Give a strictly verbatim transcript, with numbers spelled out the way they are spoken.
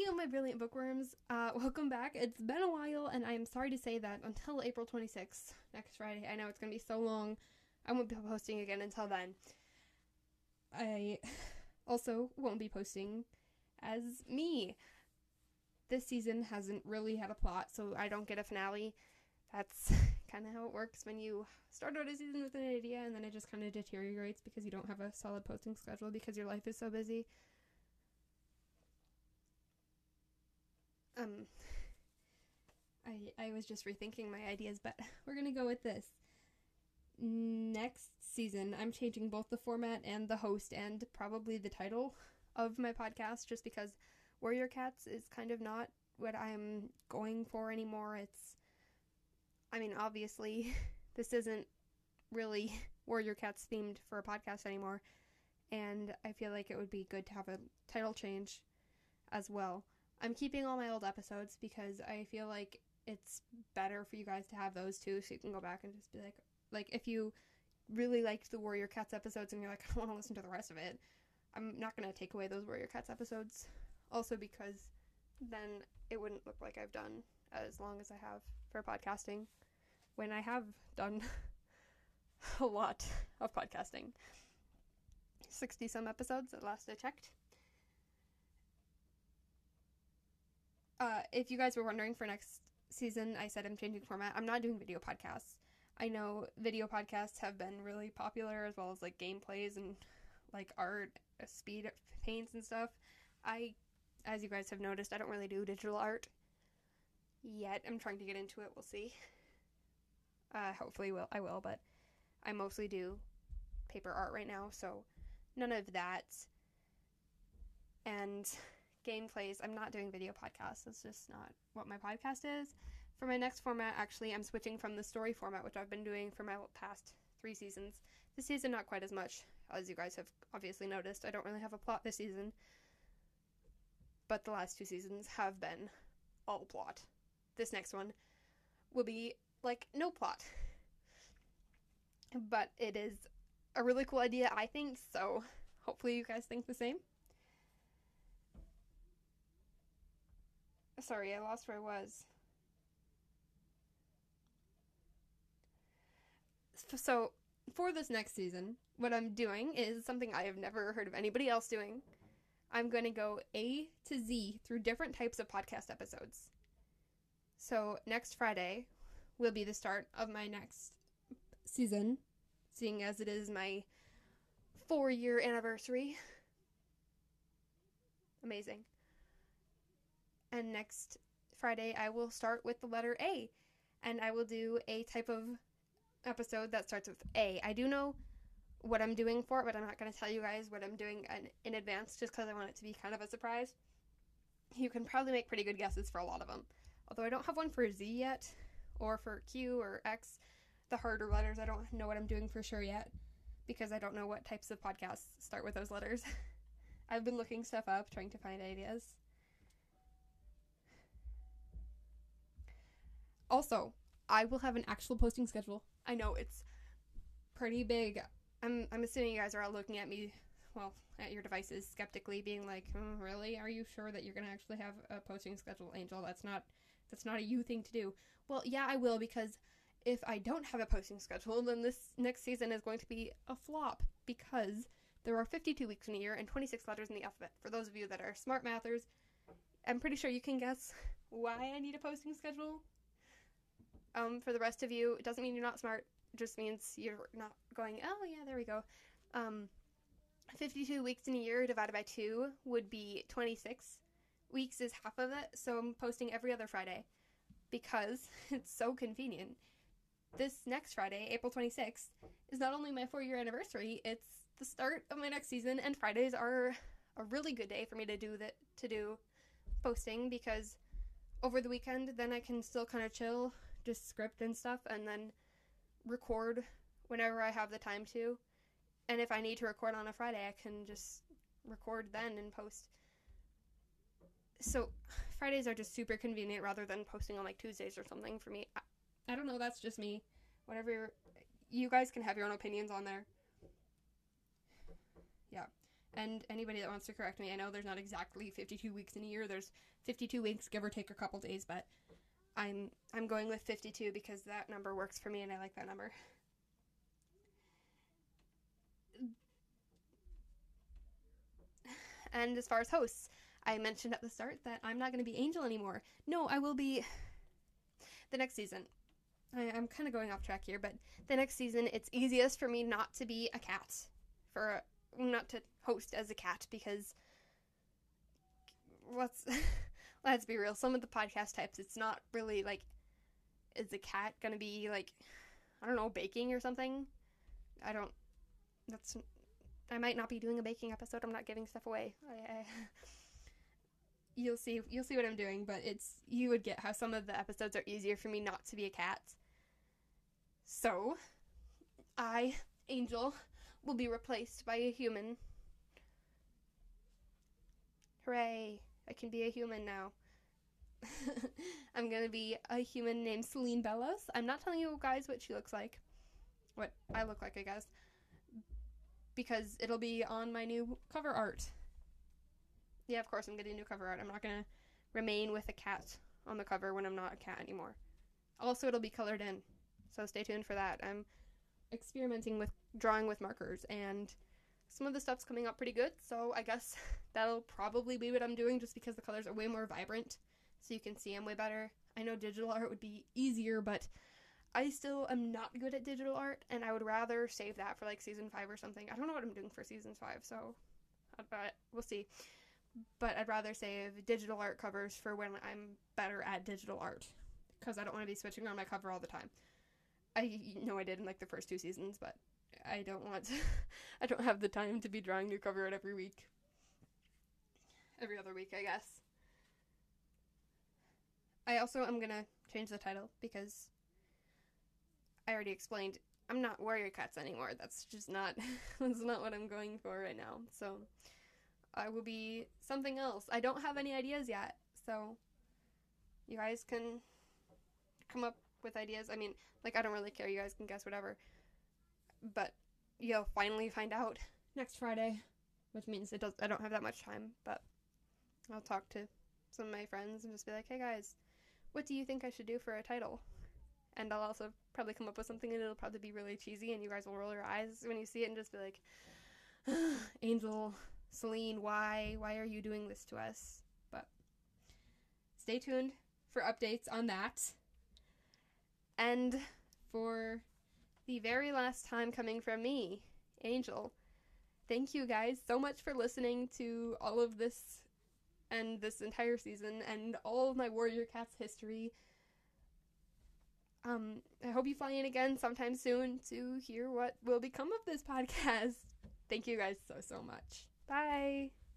Hello, my brilliant bookworms. Uh, welcome back. It's been a while, and I am sorry to say that until April twenty-sixth, next Friday, I know it's going to be so long, I won't be posting again until then. I also won't be posting as me. This season hasn't really had a plot, so I don't get a finale. That's kind of how it works when you start out a season with an idea, and then it just kind of deteriorates because you don't have a solid posting schedule because your life is so busy. Um, I I was just rethinking my ideas, but we're gonna go with this. Next season, I'm changing both the format and the host and probably the title of my podcast, just because Warrior Cats is kind of not what I'm going for anymore. It's, I mean, obviously, this isn't really Warrior Cats themed for a podcast anymore, and I feel like it would be good to have a title change as well. I'm keeping all my old episodes because I feel like it's better for you guys to have those too, so you can go back and just be like, like if you really liked the Warrior Cats episodes and you're like, I don't want to listen to the rest of it, I'm not going to take away those Warrior Cats episodes. Also because then it wouldn't look like I've done as long as I have for podcasting, when I have done a lot of podcasting. sixty some episodes at last I checked. Uh, if you guys were wondering, for next season, I said I'm changing format. I'm not doing video podcasts. I know video podcasts have been really popular, as well as like gameplays and like art, speed paints and stuff. I, as you guys have noticed, I don't really do digital art yet. I'm trying to get into it. We'll see. Uh, hopefully will I will, but I mostly do paper art right now, so none of that. And gameplays, I'm not doing video podcasts. That's just not what my podcast is. For my next format, actually, I'm switching from the story format, which I've been doing for my past three seasons. This season, not quite as much, as you guys have obviously noticed. I don't really have a plot this season, but the last two seasons have been all plot. This next one will be, like, no plot. But it is a really cool idea, I think, so hopefully you guys think the same. Sorry, I lost where I was. So, for this next season, what I'm doing is something I have never heard of anybody else doing. I'm going to go A to Z through different types of podcast episodes. So, next Friday will be the start of my next season, seeing as it is my four-year anniversary. Amazing. And next Friday, I will start with the letter A, and I will do a type of episode that starts with A. I do know what I'm doing for it, but I'm not going to tell you guys what I'm doing in, in advance, just because I want it to be kind of a surprise. You can probably make pretty good guesses for a lot of them. Although I don't have one for Z yet, or for Q or X, the harder letters, I don't know what I'm doing for sure yet, because I don't know what types of podcasts start with those letters. I've been looking stuff up, trying to find ideas. Also, I will have an actual posting schedule. I know it's pretty big. I'm I'm assuming you guys are all looking at me, well, at your devices skeptically, being like, oh, really? Are you sure that you're going to actually have a posting schedule, Angel? That's not that's not a you thing to do. Well, yeah, I will, because if I don't have a posting schedule, then this next season is going to be a flop, because there are fifty-two weeks in a year and twenty-six letters in the alphabet. For those of you that are smart mathers, I'm pretty sure you can guess why I need a posting schedule. Um, for the rest of you, it doesn't mean you're not smart. It just means you're not going, oh, yeah, there we go. Um, fifty-two weeks in a year divided by two would be twenty-six. Weeks is half of it, so I'm posting every other Friday because it's so convenient. This next Friday, April twenty-sixth, is not only my four-year anniversary, it's the start of my next season, and Fridays are a really good day for me to do that, to do posting, because over the weekend, then I can still kind of chill, just script and stuff, and then record whenever I have the time to. And if I need to record on a Friday, I can just record then and post. So Fridays are just super convenient rather than posting on like Tuesdays or something for me. I, I don't know, that's just me. Whatever, you guys can have your own opinions on there. Yeah. And anybody that wants to correct me, I know there's not exactly fifty-two weeks in a year. There's fifty-two weeks, give or take a couple days, but I'm I'm going with fifty-two because that number works for me and I like that number. And as far as hosts, I mentioned at the start that I'm not going to be Angel anymore. No, I will be the next season. I, I'm kind of going off track here, but the next season, it's easiest for me not to be a cat, for not to host as a cat, because let's let's be real. Some of the podcast types, it's not really like, is the cat going to be like, I don't know, baking or something? I don't. That's. I might not be doing a baking episode. I'm not giving stuff away. I, I, you'll see. You'll see what I'm doing, but it's you would get how some of the episodes are easier for me not to be a cat. So, I, Angel, will be replaced by a human. Hooray! I can be a human now. I'm gonna be a human named Celine Bellos. I'm not telling you guys what she looks like. What I look like, I guess. Because it'll be on my new cover art. Yeah, of course I'm getting new cover art. I'm not gonna remain with a cat on the cover when I'm not a cat anymore. Also, it'll be colored in. So stay tuned for that. I'm experimenting with drawing with markers, and some of the stuff's coming up pretty good, so I guess that'll probably be what I'm doing, just because the colors are way more vibrant, so you can see them way better. I know digital art would be easier, but I still am not good at digital art, and I would rather save that for, like, season five or something. I don't know what I'm doing for season five, so but we'll see. But I'd rather save digital art covers for when I'm better at digital art, because I don't want to be switching around my cover all the time. I know I did in, like, the first two seasons, but I don't want to, I don't have the time to be drawing new cover art every week. Every other week, I guess. I also am gonna change the title, because I already explained I'm not Warrior Cats anymore. That's just not, that's not what I'm going for right now. So, I will be something else. I don't have any ideas yet, so you guys can come up with ideas. I mean, like, I don't really care. You guys can guess whatever. But you'll finally find out next Friday, which means it does. I don't have that much time, but I'll talk to some of my friends and just be like, hey guys, what do you think I should do for a title? And I'll also probably come up with something, and it'll probably be really cheesy, and you guys will roll your eyes when you see it and just be like, Angel, Celine, why? Why are you doing this to us? But stay tuned for updates on that. And for the very last time coming from me, Angel, thank you guys so much for listening to all of this and this entire season and all of my Warrior Cats history. Um, I hope you fly in again sometime soon to hear what will become of this podcast. Thank you guys so, so much. Bye!